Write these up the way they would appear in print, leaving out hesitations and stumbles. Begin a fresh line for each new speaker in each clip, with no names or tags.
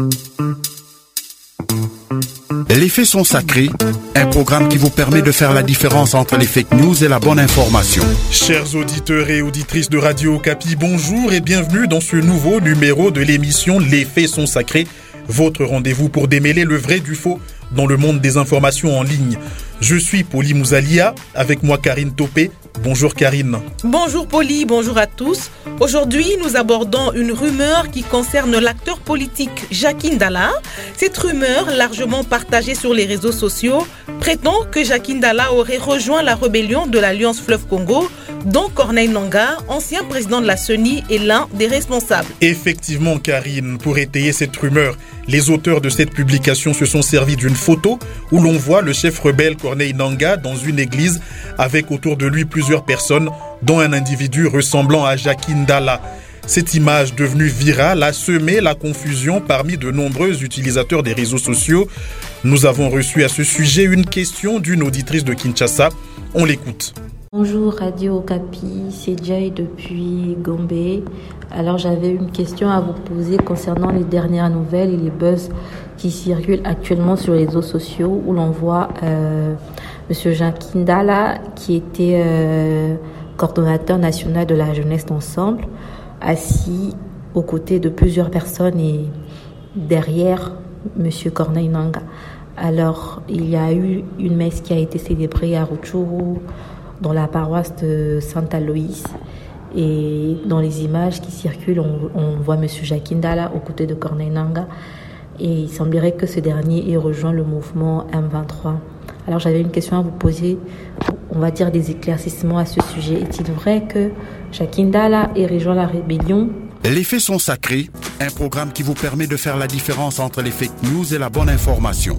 Les faits sont sacrés, un programme qui vous permet de faire la différence entre les fake news et la bonne information.
Chers auditeurs et auditrices de Radio Okapi, bonjour et bienvenue dans ce nouveau numéro de l'émission Les faits sont sacrés, votre rendez-vous pour démêler le vrai du faux dans le monde des informations en ligne. Je suis Poli Mouzalia, avec moi Karine Topé. Bonjour Karine.
Bonjour Poli, bonjour à tous. Aujourd'hui, nous abordons une rumeur qui concerne l'acteur politique Jacques Ndala. Cette rumeur, largement partagée sur les réseaux sociaux, prétend que Jacques Ndala aurait rejoint la rébellion de l'Alliance Fleuve Congo, dont Corneille Nangaa, ancien président de la CENI, est l'un des responsables.
Effectivement Karine, pour étayer cette rumeur, les auteurs de cette publication se sont servis d'une photo où l'on voit le chef rebelle Corneille Nangaa dans une église avec autour de lui plusieurs personnes, dont un individu ressemblant à Jacques Ndala. Cette image devenue virale a semé la confusion parmi de nombreux utilisateurs des réseaux sociaux. Nous avons reçu à ce sujet une question d'une auditrice de Kinshasa. On l'écoute.
Bonjour Radio Okapi, c'est Jay depuis Gombe. Alors j'avais une question à vous poser concernant les dernières nouvelles et les buzz qui circulent actuellement sur les réseaux sociaux où l'on voit Monsieur Jacques Ndala qui était coordonnateur national de la jeunesse ensemble, assis aux côtés de plusieurs personnes et derrière Monsieur Corneille Nangaa. Alors il y a eu une messe qui a été célébrée à Rutshuru dans la paroisse de Saint-Aloïs. Et dans les images qui circulent, on voit M. Jacques Ndala aux côtés de Corneille Nangaa. Et il semblerait que ce dernier ait rejoint le mouvement M23. Alors j'avais une question à vous poser, on va dire des éclaircissements à ce sujet. Est-il vrai que Jacques Ndala ait rejoint la rébellion ?
Les faits sont sacrés, un programme qui vous permet de faire la différence entre les fake news et la bonne information.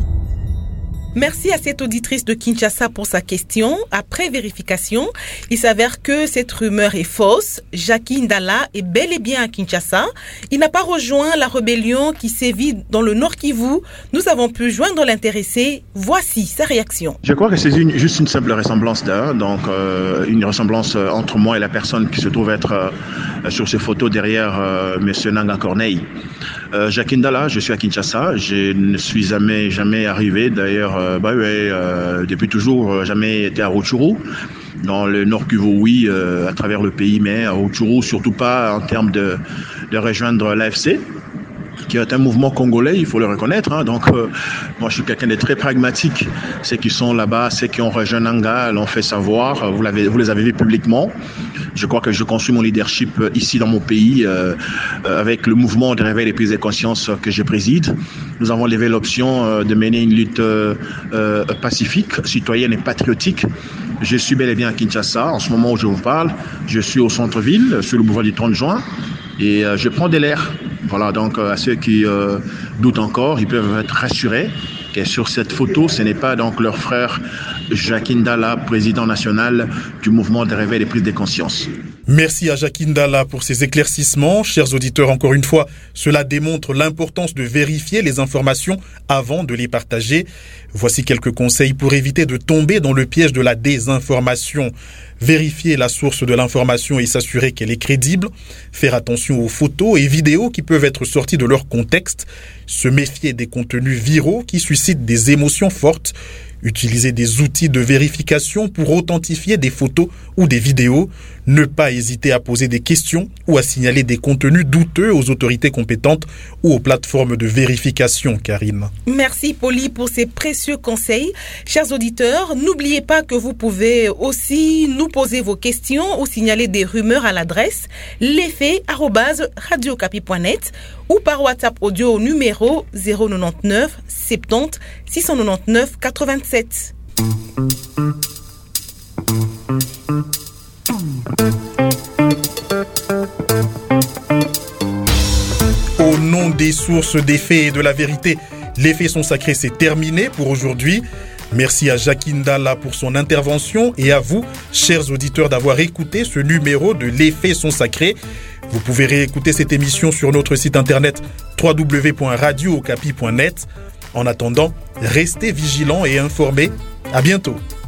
Merci à cette auditrice de Kinshasa pour sa question. Après vérification, il s'avère que cette rumeur est fausse. Jacques Ndala est bel et bien à Kinshasa. Il n'a pas rejoint la rébellion qui sévit dans le Nord Kivu. Nous avons pu joindre l'intéressé. Voici sa réaction.
Je crois que c'est juste une simple ressemblance donc une ressemblance entre moi et la personne qui se trouve être sur ces photos derrière Monsieur Nangaa Corneille. Jacques Ndala, je suis à Kinshasa. Je ne suis jamais arrivé. D'ailleurs, depuis toujours, jamais été à Rutshuru. Dans le Nord Kivu, oui, à travers le pays, mais à Rutshuru, surtout pas en termes de rejoindre l'AFC, qui est un mouvement congolais, il faut le reconnaître. Donc, moi, je suis quelqu'un de très pragmatique. Ceux qui sont là-bas, ceux qui ont rejoint Nangaa, l'ont fait savoir. Vous les avez vus publiquement. Je crois que je construis mon leadership ici dans mon pays avec le mouvement de réveil des prises de conscience que je préside. Nous avons levé l'option de mener une lutte pacifique, citoyenne et patriotique. Je suis bel et bien à Kinshasa. En ce moment où je vous parle, je suis au centre-ville, sur le boulevard du 30 juin, et je prends de l'air. Voilà, donc à ceux qui doutent encore, ils peuvent être rassurés que sur cette photo, ce n'est pas donc leur frère Jacques Ndala, président national du mouvement de réveil des prises de conscience.
Merci à Jacques Ndala pour ces éclaircissements. Chers auditeurs, encore une fois, cela démontre l'importance de vérifier les informations avant de les partager. Voici quelques conseils pour éviter de tomber dans le piège de la désinformation. Vérifier la source de l'information et s'assurer qu'elle est crédible. Faire attention aux photos et vidéos qui peuvent être sorties de leur contexte. Se méfier des contenus viraux qui suscitent des émotions fortes. Utiliser des outils de vérification pour authentifier des photos ou des vidéos. Ne pas hésiter à poser des questions ou à signaler des contenus douteux aux autorités compétentes ou aux plateformes de vérification, Karine.
Merci Poli pour ces précieux conseils. Chers auditeurs, n'oubliez pas que vous pouvez aussi nous poser vos questions ou signaler des rumeurs à l'adresse lesfaits@radiocapi.net ou par WhatsApp audio au numéro 099 70 699 87.
Au nom des sources, des faits et de la vérité, les faits sont sacrés, c'est terminé pour aujourd'hui. Merci à Jacques Ndala pour son intervention et à vous, chers auditeurs, d'avoir écouté ce numéro de Les faits sont sacrés. Vous pouvez réécouter cette émission sur notre site internet www.radiookapi.net. En attendant, restez vigilants et informés. À bientôt.